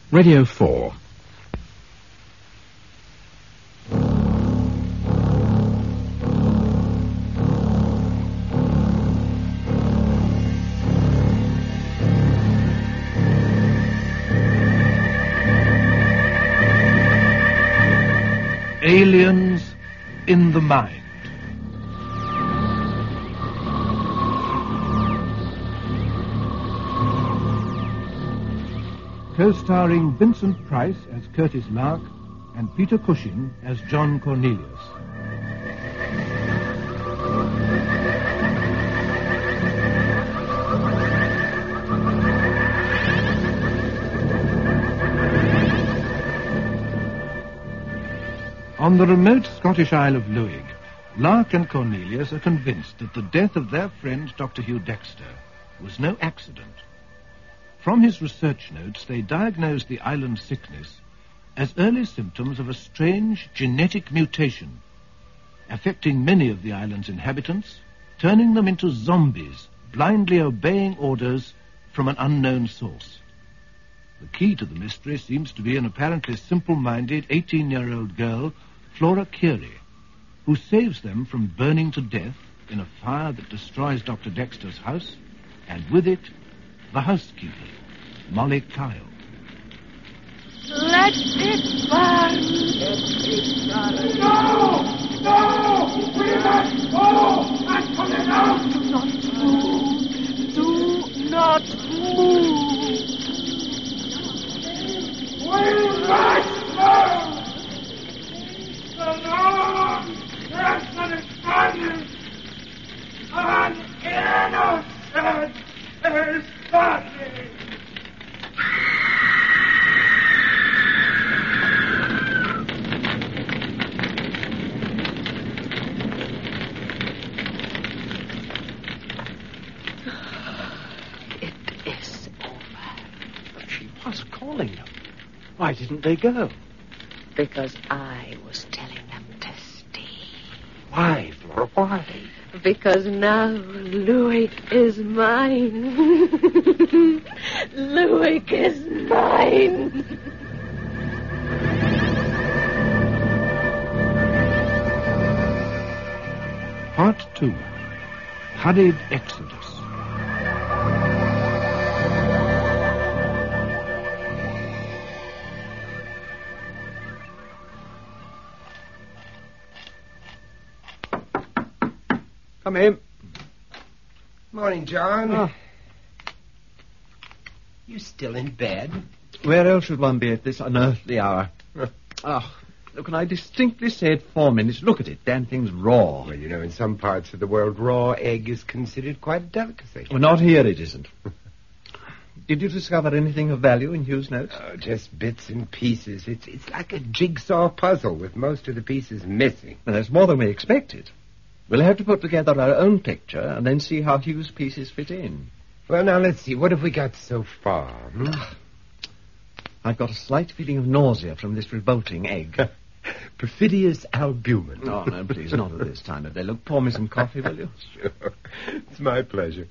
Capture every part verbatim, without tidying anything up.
Radio four. Aliens in the Mind. Co-starring Vincent Price as Curtis Lark and Peter Cushing as John Cornelius. On the remote Scottish Isle of Lewig, Lark and Cornelius are convinced that the death of their friend Doctor Hugh Dexter was no accident. From his research notes, they diagnosed the island's sickness as early symptoms of a strange genetic mutation, affecting many of the island's inhabitants, turning them into zombies, blindly obeying orders from an unknown source. The key to the mystery seems to be an apparently simple-minded eighteen-year-old girl, Flora Keary, who saves them from burning to death in a fire that destroys Doctor Dexter's house, and with it, the housekeeper, Molly Kyle. Let it burn! Let it burn! No! No! We must go! I'm coming out! Do not move! Do not move! We must go! The Lord Preston is burning! An innocent is burning! Calling them. Why didn't they go? Because I was telling them to stay. Why, Flora, why? Because now Louis is mine. Louis is mine. Part two. Hurried Exodus. Come in. Morning, John. Oh. You still in bed? Where else should one be at this unearthly hour? Oh, look, and I distinctly said four minutes. Look at it. Damn thing's raw. Well, you know, in some parts of the world, raw egg is considered quite a delicacy. Well, not here it isn't. Did you discover anything of value in Hugh's notes? Oh, just bits and pieces. It's, it's like a jigsaw puzzle with most of the pieces missing. Well, that's more than we expected. We'll have to put together our own picture and then see how Hugh's pieces fit in. Well, now, let's see. What have we got so far? Hmm? I've got a slight feeling of nausea from this revolting egg. Perfidious albumin. Oh, no, please, not at this time of day. Look, pour me some coffee, will you? Sure. It's my pleasure.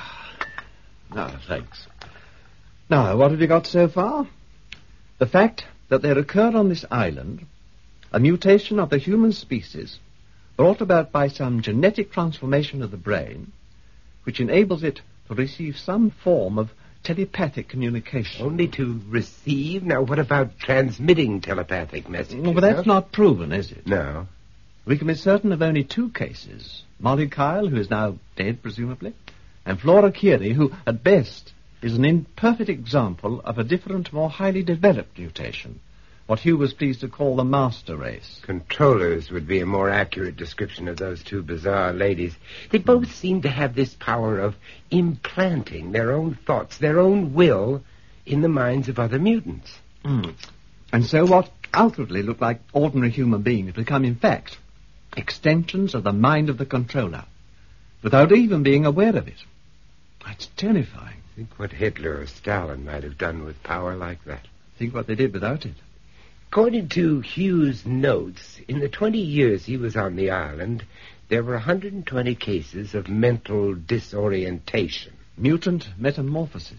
No, thanks. Now, what have you got so far? The fact that there occurred on this island a mutation of the human species brought about by some genetic transformation of the brain, which enables it to receive some form of telepathic communication. Only to receive? Now, what about transmitting telepathic messages? Well, but that's huh? not proven, is it? No. We can be certain of only two cases. Molly Kyle, who is now dead, presumably, and Flora Keary, who, at best, is an imperfect example of a different, more highly developed mutation, what Hugh was pleased to call the master race. Controllers would be a more accurate description of those two bizarre ladies. They both seem to have this power of implanting their own thoughts, their own will, in the minds of other mutants. Mm. And so what outwardly look like ordinary human beings become, in fact, extensions of the mind of the controller, without even being aware of it. That's terrifying. Think what Hitler or Stalin might have done with power like that. Think what they did without it. According to Hugh's notes, in the twenty years he was on the island, there were one hundred twenty cases of mental disorientation. Mutant metamorphosis.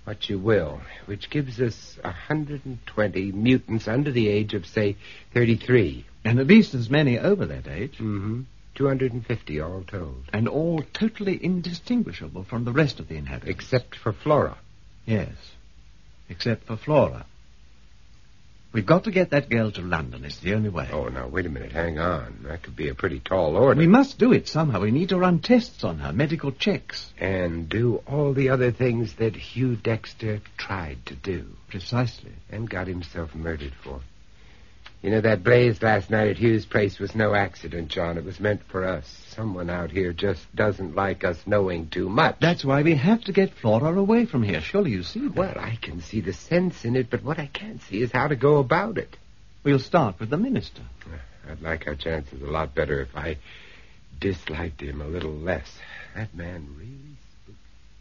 what you will, which gives us one hundred twenty mutants under the age of, say, thirty-three. And at least as many over that age. Mm-hmm. two hundred fifty all told. And all totally indistinguishable from the rest of the inhabitants. Except for Flora. Yes, except for Flora. We've got to get that girl to London. It's the only way. Oh, now, wait a minute. Hang on. That could be a pretty tall order. We must do it somehow. We need to run tests on her, medical checks. And do all the other things that Hugh Dexter tried to do. Precisely. And got himself murdered for. You know, that blaze last night at Hugh's place was no accident, John. It was meant for us. Someone out here just doesn't like us knowing too much. That's why we have to get Flora away from here. Surely you see that. Well, I can see the sense in it, but what I can't see is how to go about it. We'll start with the minister. I'd like our chances a lot better if I disliked him a little less. That man really spooks.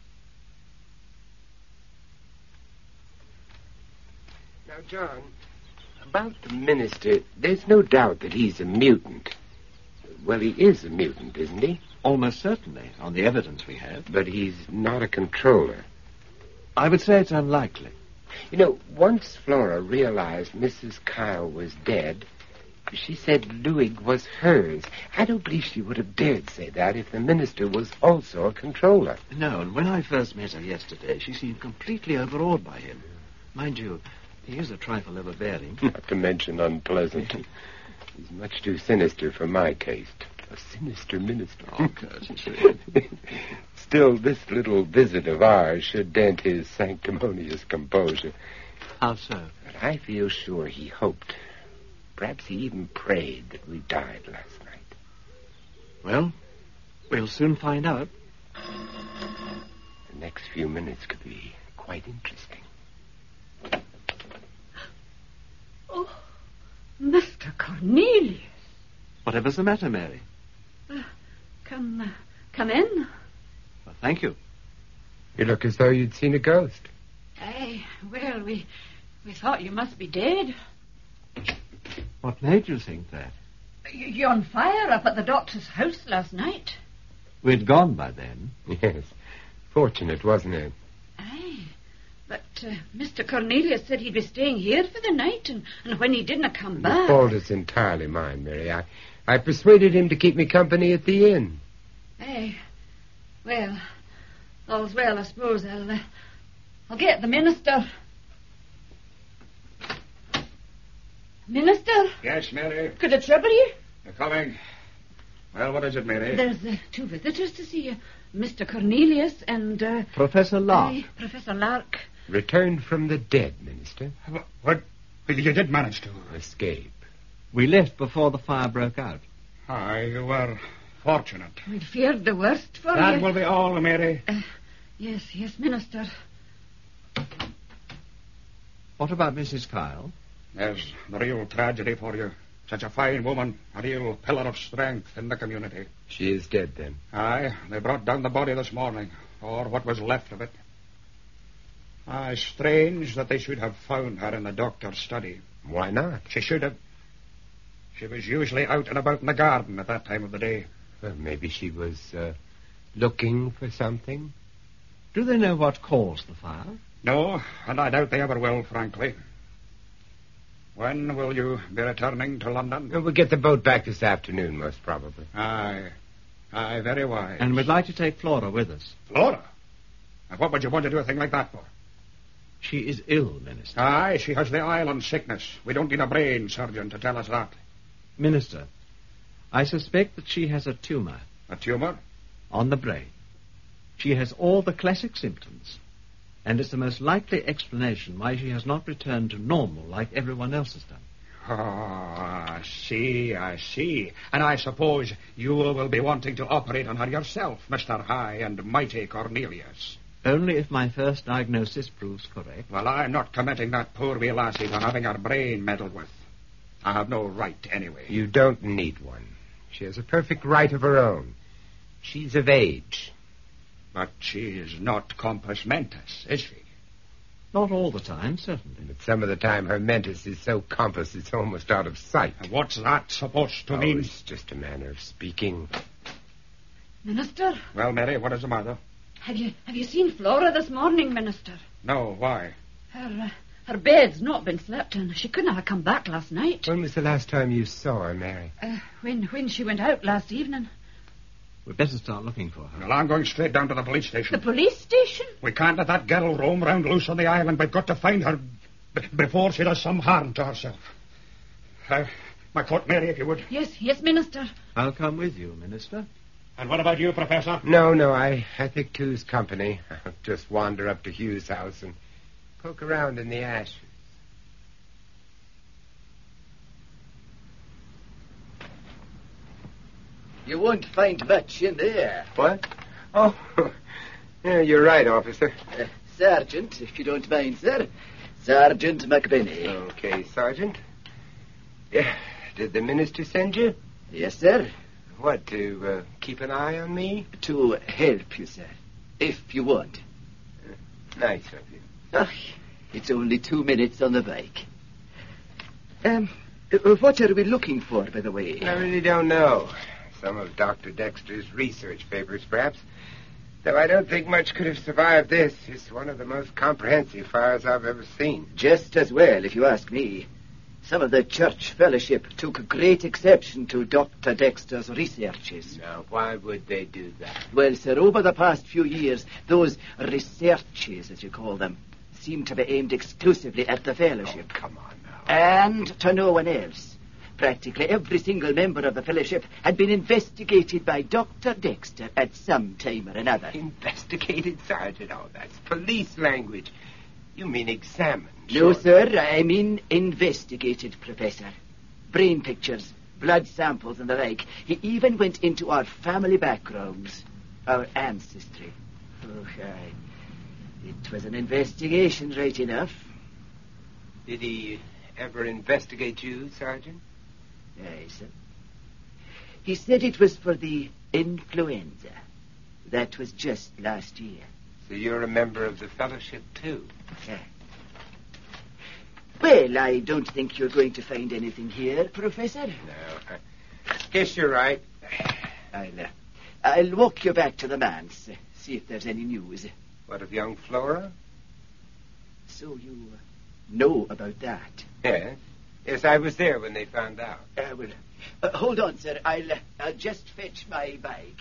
Now, John, about the minister, there's no doubt that he's a mutant. Well, he is a mutant, isn't he? Almost certainly, on the evidence we have. But he's not a controller. I would say it's unlikely. You know, once Flora realized Missus Kyle was dead, she said Luig was hers. I don't believe she would have dared say that if the minister was also a controller. No, and when I first met her yesterday, she seemed completely overawed by him. Mind you, he is a trifle overbearing. Not to mention unpleasant. He's much too sinister for my taste. A sinister minister. Oh, Curtis. Still, this little visit of ours should dent his sanctimonious composure. How so? But I feel sure he hoped. Perhaps he even prayed that we died last night. Well, we'll soon find out. The next few minutes could be quite interesting. Oh, Mister Cornelius. Whatever's the matter, Mary? Uh, come, uh, come in. Well, thank you. You look as though you'd seen a ghost. Aye, well, we, we thought you must be dead. What made you think that? Y- You're on fire up at the doctor's house last night. We'd gone by then. Yes. Fortunate, wasn't it? Aye, but uh, Mister Cornelius said he'd be staying here for the night, and, and when he didn't come The back... fault is entirely mine, Mary. I, I persuaded him to keep me company at the inn. Aye, well, all's well, I suppose. I'll, uh, I'll get the minister. Minister? Yes, Mary? Could it trouble you? You're coming. Well, what is it, Mary? There's uh, two visitors to see you. Mister Cornelius and... Uh, Professor Lark. aye, Professor Lark. Returned from the dead, Minister. What? what? Well, you did manage to. Escape. We left before the fire broke out. Ah, you were fortunate. We feared the worst for That you. will be all, Mary. Uh, yes, yes, Minister. What about Missus Kyle? There's the real tragedy for you. Such a fine woman, a real pillar of strength in the community. She is dead, then. Aye, they brought down the body this morning, or what was left of it. Aye, strange that they should have found her in the doctor's study. Why not? She should have. She was usually out and about in the garden at that time of the day. Well, maybe she was uh, looking for something. Do they know what caused the fire? No, and I doubt they ever will, frankly. When will you be returning to London? Well, we'll get the boat back this afternoon, most probably. Aye. Aye, very wise. And we'd like to take Flora with us. Flora? And what would you want to do a thing like that for? She is ill, Minister. Aye, she has the island sickness. We don't need a brain surgeon to tell us that. Minister, I suspect that she has a tumor A tumor? on the brain. She has all the classic symptoms, and it's the most likely explanation why she has not returned to normal like everyone else has done. Oh, I see, I see. And I suppose you will be wanting to operate on her yourself, Mister High and Mighty Cornelius. Only if my first diagnosis proves correct. Well, I'm not committing that poor wee lassie to having her brain meddled with. I have no right, anyway. You don't need one. She has a perfect right of her own. She's of age. But she is not compos mentis, is she? Not all the time, certainly. But some of the time her mentis is so compass it's almost out of sight. And what's that supposed to oh, mean? It's just a manner of speaking. Minister, Well, Mary, what is the matter? have you have you seen Flora this morning, Minister? No, why? Her, uh, her bed's not been slept in. She couldn't have come back last night. When was the last time you saw her, Mary? Uh, when, when she went out last evening. We'd better start looking for her. Well, I'm going straight down to the police The station. police station? We can't let that girl roam round loose on the island. We've got to find her b- before she does some harm to herself. Uh, my coat, Mary, if you would. Yes, yes, Minister. I'll come with you, Minister. And what about you, Professor? No, no, I, I think two's company. I'll just wander up to Hugh's house and poke around in the ashes. You won't find much in there. What? Oh, yeah, you're right, officer. Uh, Sergeant, if you don't mind, sir. Sergeant McBinney. Okay, Sergeant. Yeah, did the minister send you? Yes, sir. What, to uh, keep an eye on me? To help you, sir. If you want. Nice of you. Ah, it's only two minutes on the bike. Um, uh, what are we looking for, by the way? I really don't know. Some of Doctor Dexter's research papers, perhaps. Though I don't think much could have survived this. It's one of the most comprehensive files I've ever seen. Just as well, if you ask me. Some of the church fellowship took great exception to Doctor Dexter's researches. Now, why would they do that? Well, sir, over the past few years, those researches, as you call them, seem to be aimed exclusively at the fellowship. Oh, come on now. And to no one else. Practically every single member of the fellowship had been investigated by Doctor Dexter at some time or another. Investigated, Sergeant? Oh, that's police language. You mean examined? No, surely. sir, I mean investigated, Professor. Brain pictures, blood samples, and the like. He even went into our family backgrounds, our ancestry. Oh, aye. It was an investigation, right enough. Did he ever investigate you, Sergeant? Aye, sir. He said it was for the influenza. That was just last year. So you're a member of the fellowship, too? Aye. Well, I don't think you're going to find anything here, Professor. No, I guess you're right. I'll, uh, I'll walk you back to the manse, uh, see if there's any news. What of young Flora? So you uh, know about that? Yes. Yes, I was there when they found out. Uh, well, uh, hold on, sir. I'll, uh, I'll just fetch my bike.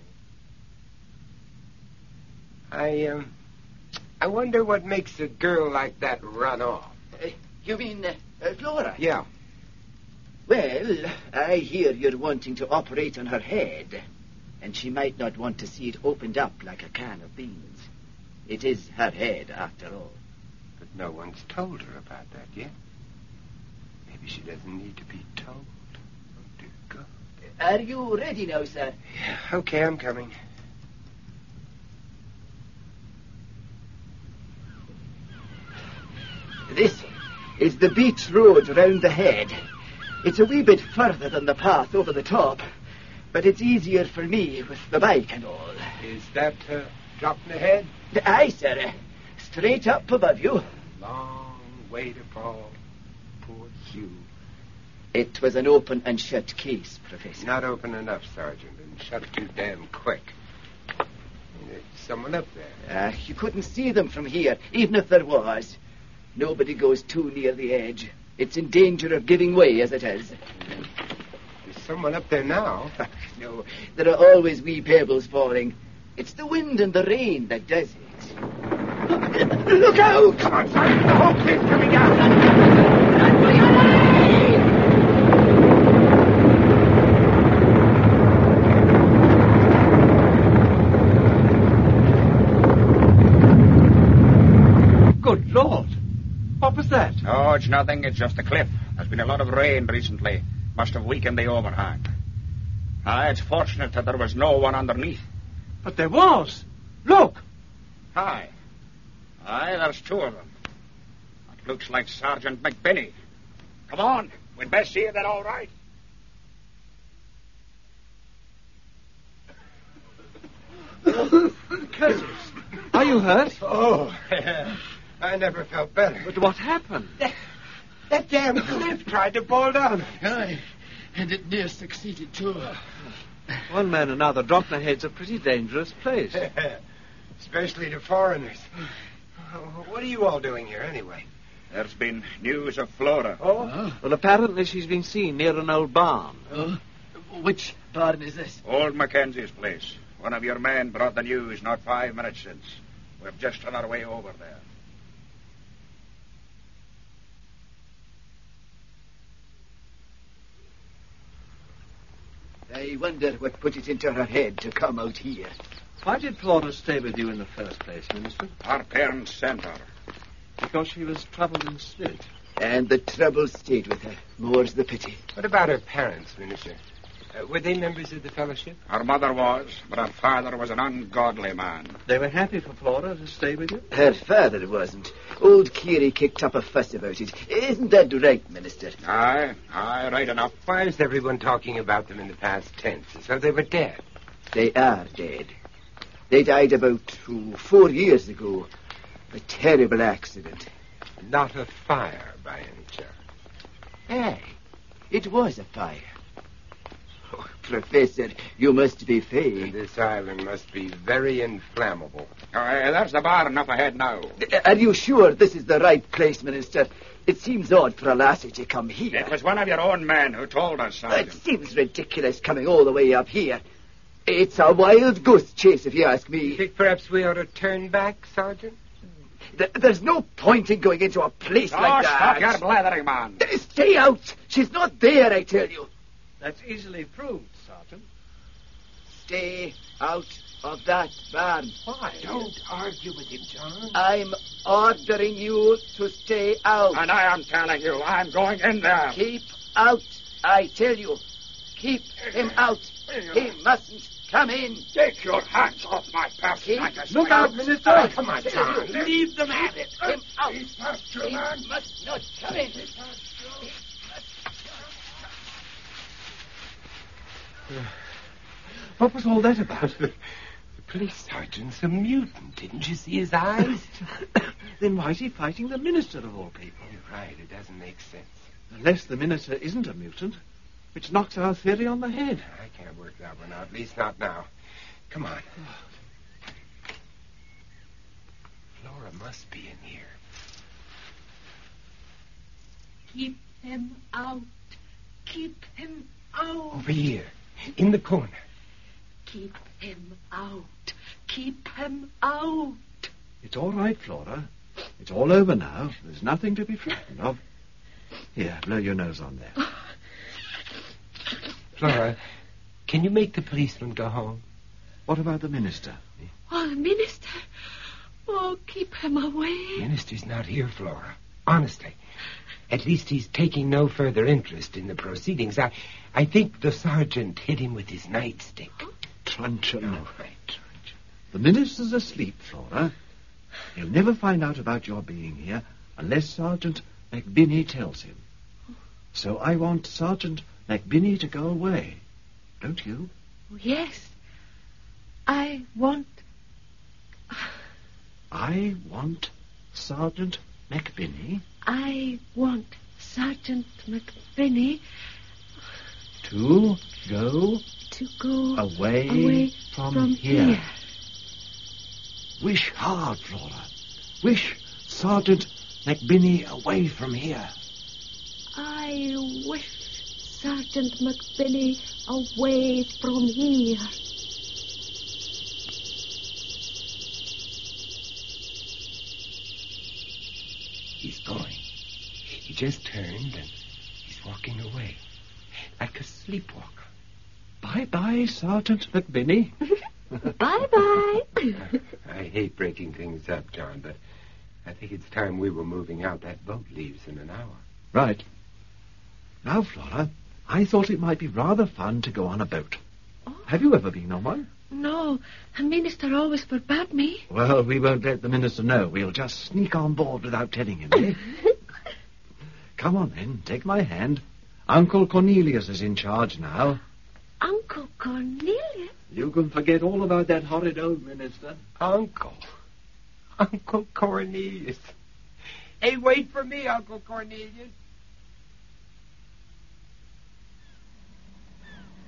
I, um, I wonder what makes a girl like that run off. Uh, you mean uh, uh, Flora? Yeah. Well, I hear you're wanting to operate on her head, and she might not want to see it opened up like a can of beans. It is her head, after all. But no one's told her about that yet. Maybe she doesn't need to be told. Oh, dear God. Are you ready now, sir? Yeah, okay, I'm coming. This is the beach road round the head. It's a wee bit further than the path over the top, but it's easier for me with the bike and all. Is that uh, dropping ahead? Aye, sir. Straight up above you. Long way to fall. Poor Hugh. It was an open and shut case, Professor. Not open enough, Sergeant, and shut too damn quick. There's someone up there. Uh, you couldn't see them from here, even if there was. Nobody goes too near the edge. It's in danger of giving way as it is. There's someone up there now. No, there are always wee pebbles falling. It's the wind and the rain that does it. Look out! Come on, Sergeant. The whole cliff's coming down. Run for your life! Good Lord. What was that? Oh, it's nothing. It's just a cliff. There's been a lot of rain recently. Must have weakened the overhang. Ah, it's fortunate that there was no one underneath. But there was. Look. Aye. Aye, there's two of them. That looks like Sergeant McBinney. Come on. We'd best see if they're all right. Curtis, are you hurt? Oh, I never felt better. But what happened? That, that damn cliff tried to fall down. Aye, and it near succeeded, too. One man and another, Droghna Head's a pretty dangerous place. Especially to foreigners. What are you all doing here, anyway? There's been news of Flora. Oh? Huh? Well, apparently she's been seen near an old barn. Uh, which barn is this? Old Mackenzie's place. One of your men brought the news not five minutes since. We've just on our way over there. I wonder what put it into her head to come out here. Why did Flora stay with you in the first place, Minister? Our parents sent her. Because she was troubled in spirit. And the trouble stayed with her. More's the pity. What about her parents, Minister? Uh, were they members of the fellowship? Her mother was, but her father was an ungodly man. They were happy for Flora to stay with you? Her father wasn't. Old Keary kicked up a fuss about it. Isn't that right, Minister? Aye, aye, right enough. Why is everyone talking about them in the past tense, as though they were dead? They are dead. They died about oh, four years ago. A terrible accident. Not a fire, by any chance. Aye, it was a fire. Oh, Professor, you must be And fey. this island must be very inflammable. Aye, there's the barn up ahead now. Are you sure this is the right place, Minister? It seems odd for a lassie to come here. It was one of your own men who told us, It Sergeant. seems ridiculous coming all the way up here. It's a wild goose chase, if you ask You me. think perhaps we ought to turn back, Sergeant? Th- There's no point in going into a place Oh, like stop that. your blathering, man. Stay out. She's not there, I tell you. That's easily proved, Sergeant. Stay out of that barn. Why? Don't argue with him, John. I'm ordering you to stay out. And I am telling you, I'm going in there. Keep out, I tell you. Keep him out. He mustn't come in. Take your hands off my person. Keep I just- Look out, Minister. I Come on, tell John. you. Leave them at it. Keep him out. He's past you, He man. must not come in. What was all that about? The police sergeant's a mutant. Didn't you see his eyes? Then why is he fighting the minister of all people? You're right. It doesn't make sense. Unless the minister isn't a mutant, which knocks our theory on the head. I can't work that one out. At least not now. Come on. Flora must be in here. Keep him out. Keep him out. Over here. In the corner. Keep him out. Keep him out. It's all right, Flora. It's all over now. There's nothing to be frightened of. Here, blow your nose on there. Flora, can you make the policeman go home? What about the minister? Oh, the minister. Oh, keep him away. Minister's not here, Flora. Honestly. At least he's taking no further interest in the proceedings. I, I think the sergeant hit him with his nightstick. Truncheon. Oh, right, Truncheon. The minister's asleep, Flora. He'll never find out about your being here unless Sergeant McBinney tells him. So I want Sergeant McBinney to go away. Don't you? Oh, yes. I want... I want Sergeant McBinney I want Sergeant McBinney to go to go away, away from, from here. here. Wish hard, Flora. Wish Sergeant McBinney away from here. I wish Sergeant McBinney away from here. He's going. He just turned and he's walking away. Like a sleepwalker. Bye-bye, Sergeant McBinney. Bye-bye. I hate breaking things up, John, but I think it's time we were moving out. That boat leaves in an hour. Right. Now, Flora, I thought it might be rather fun to go on a boat. Oh. Have you ever been on one? No, the minister always forbade me. Well, we won't let the minister know. We'll just sneak on board without telling him, eh? Come on, then. Take my hand. Uncle Cornelius is in charge now. Uncle Cornelius? You can forget all about that horrid old minister. Uncle. Uncle Cornelius. Hey, wait for me, Uncle Cornelius.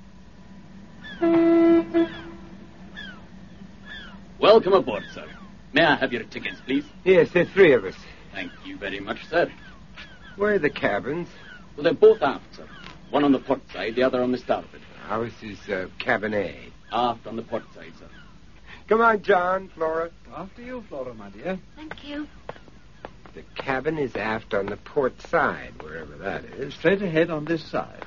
Welcome aboard, sir. May I have your tickets, please? Yes, there's three of us. Thank you very much, sir. Where are the cabins? Well, they're both aft, sir. One on the port side, the other on the starboard. Ours is uh, cabin A. Aft on the port side, sir. Come on, John, Flora. After you, Flora, my dear. Thank you. The cabin is aft on the port side, wherever that is. Straight ahead on this side.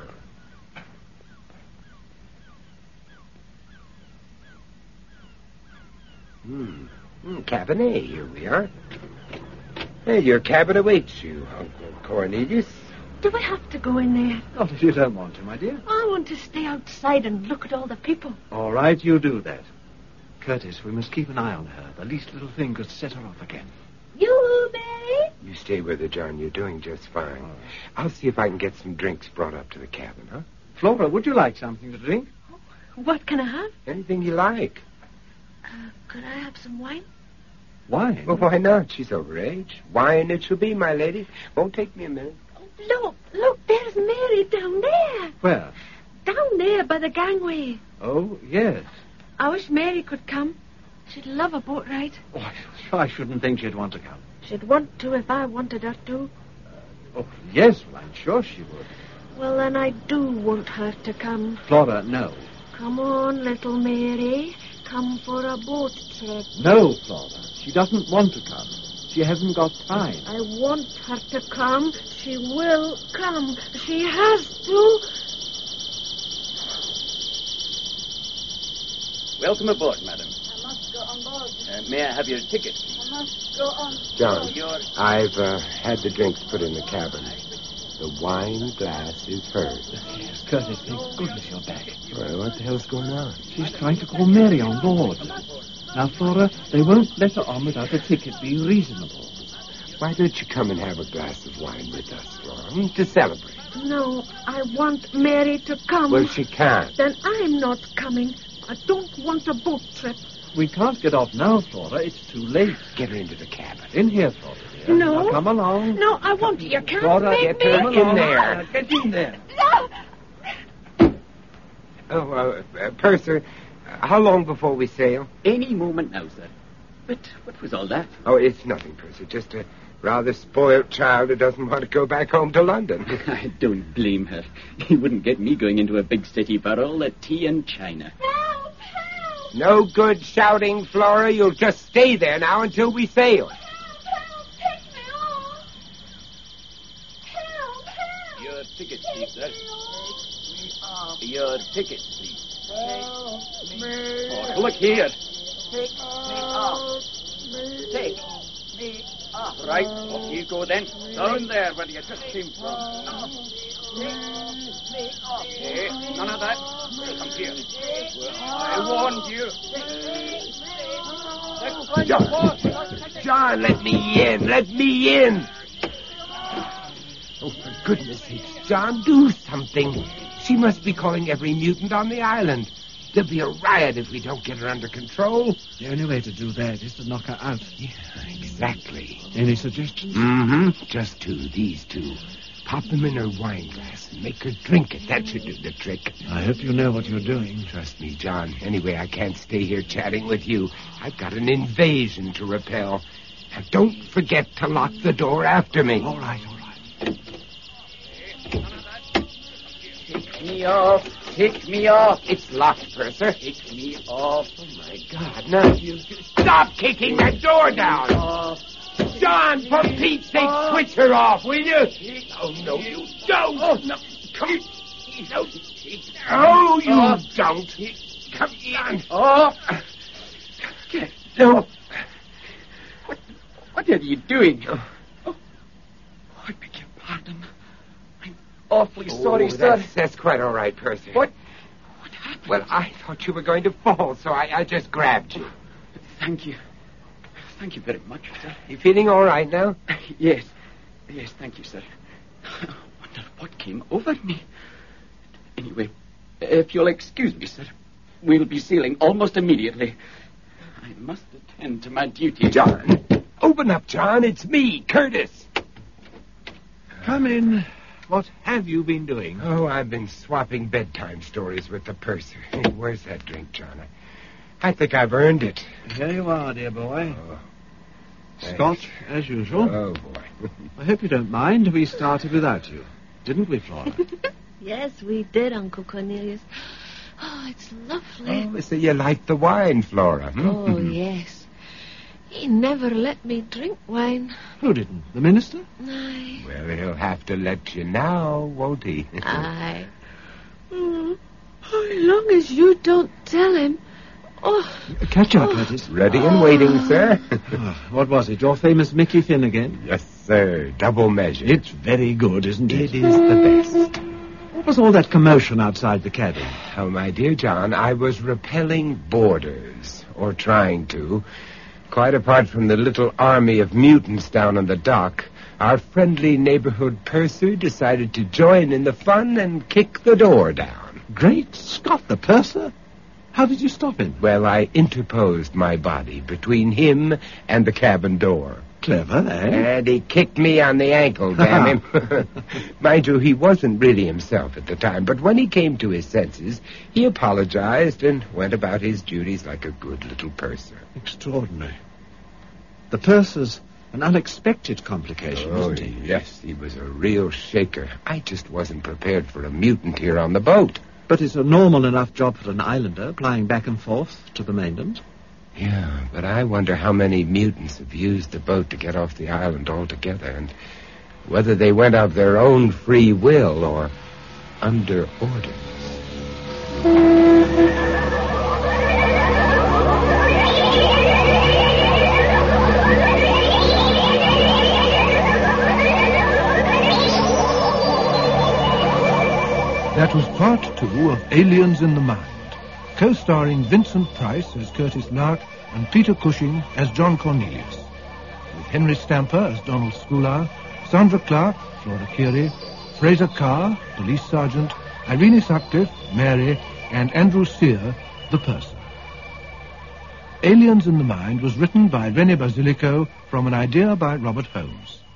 Hmm. Hmm, cabin A, here we are. Hey, your cabin awaits you, Uncle Cornelius. Do we have to go in there? Not if you don't want to, my dear. I want to stay outside and look at all the people. All right, you do that. Curtis, we must keep an eye on her. The least little thing could set her off again. You, Mary? You stay with her, John. You're doing just fine. I'll see if I can get some drinks brought up to the cabin, huh? Flora, would you like something to drink? What can I have? Anything you like. Uh, could I have some wine? Wine? Well, why not? She's over age. Wine it shall be, my lady. Won't take me a minute. Look, look, there's Mary down there. Where? Down there by the gangway. Oh, yes. I wish Mary could come. She'd love a boat ride. Oh, I shouldn't think she'd want to come. She'd want to if I wanted her to. Oh, yes, well, I'm sure she would. Well, then I do want her to come. Flora, no. Come on, little Mary. Come for a boat trip. No, Flora. She doesn't want to come. She hasn't got time. I want her to come. She will come. She has to. Welcome aboard, madam. I must go on board. Uh, may I have your ticket? I must go on. John, Your... I've uh, had the drinks put in the cabin. The wine glass is hers. Yes, Curtis, thank goodness you're back. Well, what the hell's going on? She's trying to call Mary on board. Now, Flora, they won't let her on without a ticket being reasonable. Why don't you come and have a glass of wine with us, Flora, to celebrate? No, I want Mary to come. Well, she can't. Then I'm not coming. I don't want a boat trip. We can't get off now, Flora. It's too late. Get her into the cabin. In here, Flora, dear. No. Now, come along. No, I won't. You can't Flora, make get her me. in there. Get in there. No. Oh, uh, uh, Purser, uh, how long before we sail? Any moment now, sir. But what was all that? Oh, it's nothing, Purser. Just a rather spoiled child who doesn't want to go back home to London. I don't blame her. He wouldn't get me going into a big city for all the tea and china. Help! Help! No good shouting, Flora. You'll just stay there now until we sail. Help! Help! Take me off! Help! Help! Your ticket, please, sir. Take me off. Your ticket, please. Help me. Oh, look here. Take me off. Me. Take me off. Right, off you go then. Down there where you just came from. Hey, none of that. Come here. I warned you. John, John, let me in. Let me in. Oh, for goodness sakes, John, do something. She must be calling every mutant on the island. There'll be a riot if we don't get her under control. The only way to do that is to knock her out. Yeah, exactly. Any suggestions? Mm-hmm. Just two, these two. Pop them in her wine glass and make her drink it. That should do the trick. I hope you know what you're doing. Trust me, John. Anyway, I can't stay here chatting with you. I've got an invasion to repel. Now, don't forget to lock the door after me. All right, all right. Take me off. Take me off. It's locked, Purser. Take me off. Oh, my God. Now, you stop kicking that door down. Off. John, for Pete's sake, switch her off, will you? Oh, no, you don't. Oh, no. Come. No. Oh, you Oh. don't. Come on. Off. No. What, what are you doing? Oh, oh, I beg your pardon. I'm awfully sorry, oh, sir. That's, that's quite all right, Percy. What? What happened? Well, I thought you were going to fall, so I, I just grabbed you. Thank you. Thank you very much, sir. You feeling all right now? Yes. Yes, thank you, sir. I wonder what came over me. Anyway, if you'll excuse me, sir, we'll be sailing almost immediately. I must attend to my duty. John, open up, John. It's me, Curtis. Come in. What have you been doing? Oh, I've been swapping bedtime stories with the purser. Hey, where's that drink, John? I think I've earned it. Here you are, dear boy. Oh, Scotch, as usual. oh boy. I hope you don't mind. We started without you. Didn't we, Flora? Yes, we did, Uncle Cornelius. Oh, it's lovely. Oh, so you like the wine, Flora? Hmm? Oh, yes. He never let me drink wine. Who didn't? The minister? Aye. Well, he'll have to let you now, won't he? Aye. Oh, as long as you don't tell him. Oh. Catch up, oh. Lettice. Ready and waiting, sir. Oh, what was it? Your famous Mickey Finnegan? Yes, sir. Double measure. It's very good, isn't it? It is the best. What was all that commotion outside the cabin? Oh, my dear John, I was repelling boarders, or trying to. Quite apart from the little army of mutants down on the dock, our friendly neighborhood purser decided to join in the fun and kick the door down. Great Scott, the purser? How did you stop him? Well, I interposed my body between him and the cabin door. Clever, eh? And he kicked me on the ankle, damn him. Mind you, he wasn't really himself at the time, but when he came to his senses, he apologized and went about his duties like a good little purser. Extraordinary. The purser's an unexpected complication, Oh, isn't he? yes, he was a real shaker. I just wasn't prepared for a mutant here on the boat. But it's a normal enough job for an islander, plying back and forth to the mainland. Yeah, but I wonder how many mutants have used the boat to get off the island altogether, and whether they went of their own free will or under orders. That was part two of Aliens in the Mind, co-starring Vincent Price as Curtis Lark and Peter Cushing as John Cornelius, with Henry Stamper as Donald Schoolar, Sandra Clark, Flora Curie, Fraser Carr, Police Sergeant, Irene Sutcliffe, Mary, and Andrew Sear, the purser. Aliens in the Mind was written by Rene Basilico from an idea by Robert Holmes.